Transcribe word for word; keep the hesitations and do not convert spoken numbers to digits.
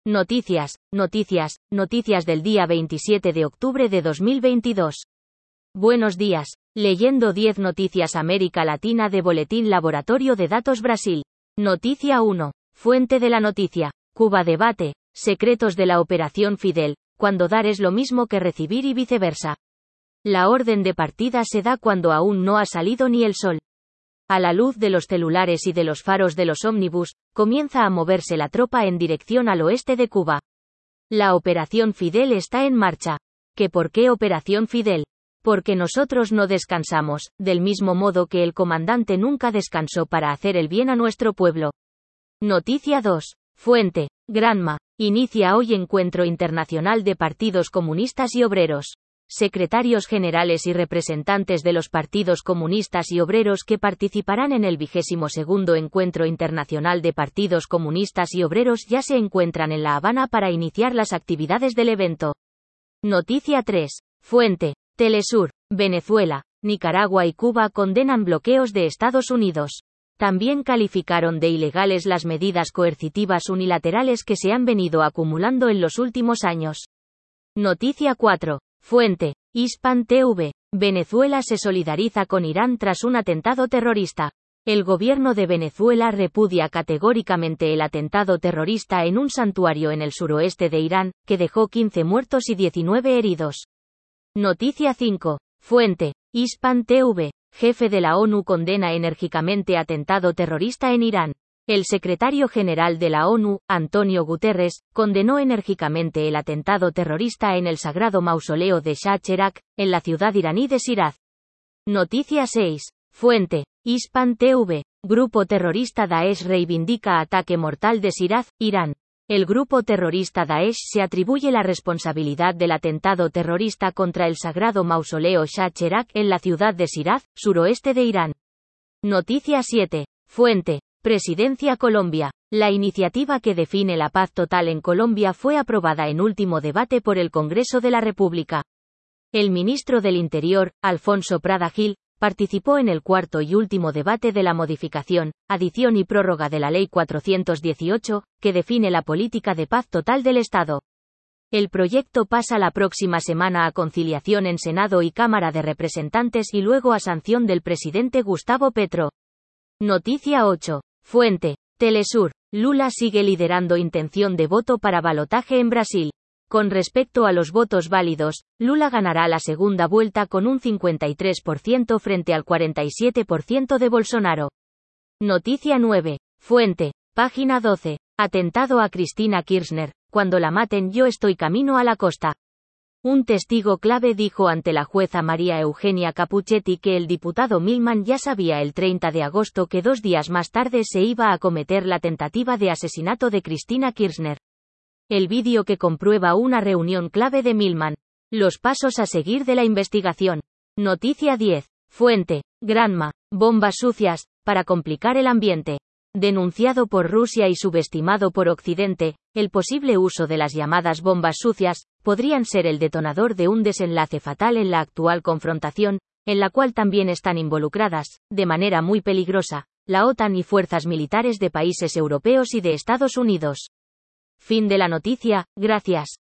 Noticias, noticias, noticias del día veintisiete de octubre de dos mil veintidós. Buenos días. Leyendo diez noticias América Latina de Boletín Laboratorio de Datos Brasil. Noticia uno. Fuente de la noticia. Cuba debate. Secretos de la Operación Fidel, cuando dar es lo mismo que recibir y viceversa. La orden de partida se da cuando aún no ha salido ni el sol. A la luz de los celulares y de los faros de los ómnibus, comienza a moverse la tropa en dirección al oeste de Cuba. La Operación Fidel está en marcha. ¿Qué por qué Operación Fidel? Porque nosotros no descansamos, del mismo modo que el comandante nunca descansó para hacer el bien a nuestro pueblo. Noticia dos. Fuente. Granma. Inicia hoy Encuentro Internacional de Partidos Comunistas y Obreros. Secretarios generales y representantes de los partidos comunistas y obreros que participarán en el vigésimo segundo Encuentro Internacional de Partidos Comunistas y Obreros ya se encuentran en La Habana para iniciar las actividades del evento. Noticia tres. Fuente. Telesur. Venezuela, Nicaragua y Cuba condenan bloqueos de Estados Unidos. También calificaron de ilegales las medidas coercitivas unilaterales que se han venido acumulando en los últimos años. Noticia cuatro. Fuente. Hispan T V. Venezuela se solidariza con Irán tras un atentado terrorista. El gobierno de Venezuela repudia categóricamente el atentado terrorista en un santuario en el suroeste de Irán, que dejó quince muertos y diecinueve heridos. Noticia cinco. Fuente. Hispan T V. Jefe de la ONU condena enérgicamente atentado terrorista en Irán. El secretario general de la ONU, Antonio Guterres, condenó enérgicamente el atentado terrorista en el sagrado mausoleo de Shah Cheragh, en la ciudad iraní de Shiraz. Noticia seis. Fuente. Hispan T V. Grupo terrorista Daesh reivindica ataque mortal de Shiraz, Irán. El grupo terrorista Daesh se atribuye la responsabilidad del atentado terrorista contra el sagrado mausoleo Shah Cheragh en la ciudad de Shiraz, suroeste de Irán. Noticia siete. Fuente. Presidencia Colombia. La iniciativa que define la paz total en Colombia fue aprobada en último debate por el Congreso de la República. El ministro del Interior, Alfonso Prada Gil, participó en el cuarto y último debate de la modificación, adición y prórroga de la Ley cuatrocientos dieciocho, que define la política de paz total del Estado. El proyecto pasa la próxima semana a conciliación en Senado y Cámara de Representantes y luego a sanción del presidente Gustavo Petro. Noticia ocho. Fuente. Telesur. Lula sigue liderando intención de voto para balotaje en Brasil. Con respecto a los votos válidos, Lula ganará la segunda vuelta con un cincuenta y tres por ciento frente al cuarenta y siete por ciento de Bolsonaro. Noticia nueve. Fuente. Página doce. Atentado a Cristina Kirchner. Cuando la maten yo estoy camino a la costa. Un testigo clave dijo ante la jueza María Eugenia Capuchetti que el diputado Milman ya sabía el treinta de agosto que dos días más tarde se iba a cometer la tentativa de asesinato de Cristina Kirchner. El vídeo que comprueba una reunión clave de Milman. Los pasos a seguir de la investigación. Noticia diez. Fuente. Granma. Bombas sucias, para complicar el ambiente. Denunciado por Rusia y subestimado por Occidente, el posible uso de las llamadas bombas sucias podrían ser el detonador de un desenlace fatal en la actual confrontación, en la cual también están involucradas, de manera muy peligrosa, la OTAN y fuerzas militares de países europeos y de Estados Unidos. Fin de la noticia, gracias.